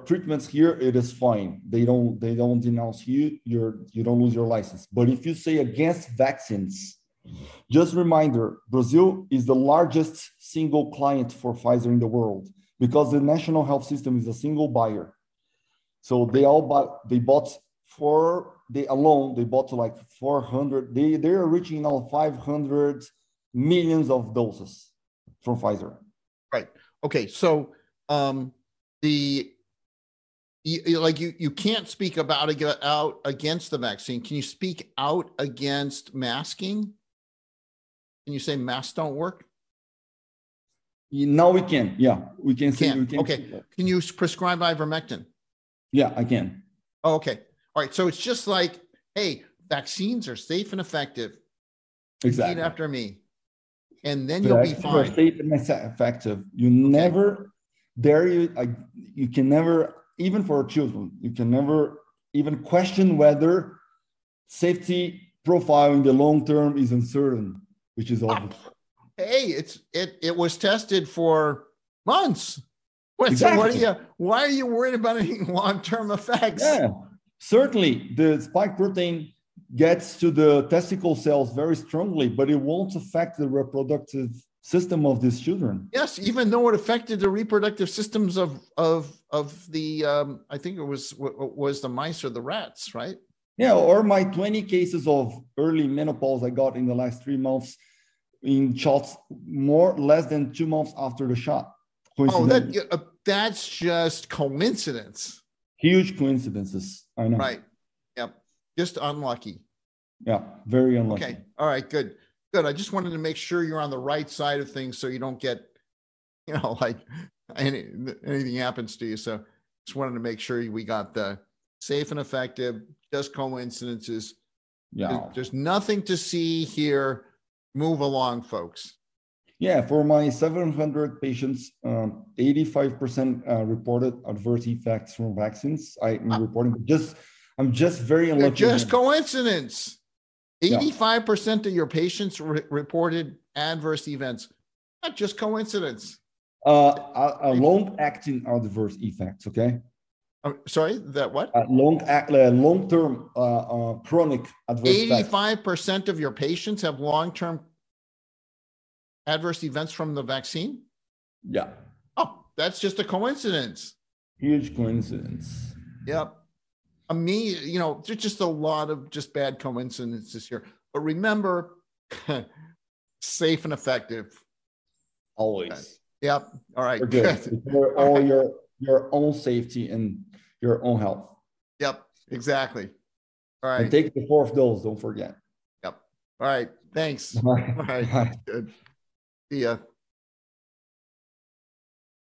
treatments here, it is fine. They don't denounce you. You don't lose your license. But if you say against vaccines, just reminder, Brazil is the largest single client for Pfizer in the world because the national health system is a single buyer. So they bought like 400. They are reaching now 500 millions of doses from Pfizer. Right. Okay. So you can't speak out against the vaccine. Can you speak out against masking? Can you say masks don't work? Now we can. Yeah, we can say. We can. Okay. Can you prescribe ivermectin? Yeah, I can. Oh, okay. All right. So it's just like, hey, vaccines are safe and effective. Exactly. Repeat after me, and then you'll be fine. Safe and effective. You never you can never, even for children, you can never even question whether safety profile in the long term is uncertain, which is obvious. Hey, it was tested for months. Exactly. So why are you worried about any long-term effects? Yeah, certainly the spike protein gets to the testicle cells very strongly, but it won't affect the reproductive system of these children. Yes, even though it affected the reproductive systems of the I think it was the mice or the rats, right? Yeah, or my 20 cases of early menopause I got in the last 3 months in shots less than 2 months after the shot. Oh, that's just coincidence. Huge coincidences. I know. Right. Yep. Just unlucky. Yeah, very unlucky. Okay. All right. Good. Good. I just wanted to make sure you're on the right side of things so you don't get, like anything happens to you. So just wanted to make sure we got the safe and effective, just coincidences. Yeah. There's nothing to see here. Move along, folks. Yeah, for my 700 patients, 85% reported adverse effects from vaccines. I'm reporting, I'm just very unlucky. Just coincidence. 85% of your patients reported adverse events. Not just coincidence. Long-acting adverse effects, okay? Sorry, that what? Long-term chronic adverse effects. 85% of your patients have long-term adverse events from the vaccine? Yeah. Oh, that's just a coincidence. Huge coincidence. Yep. I mean, there's just a lot of just bad coincidences here. But remember, safe and effective. Always. Okay. Yep. All right. Good. For all your own safety and your own health. Yep. Exactly. All right. And take the 4th dose, don't forget. Yep. All right. Thanks. All right. Good. See ya.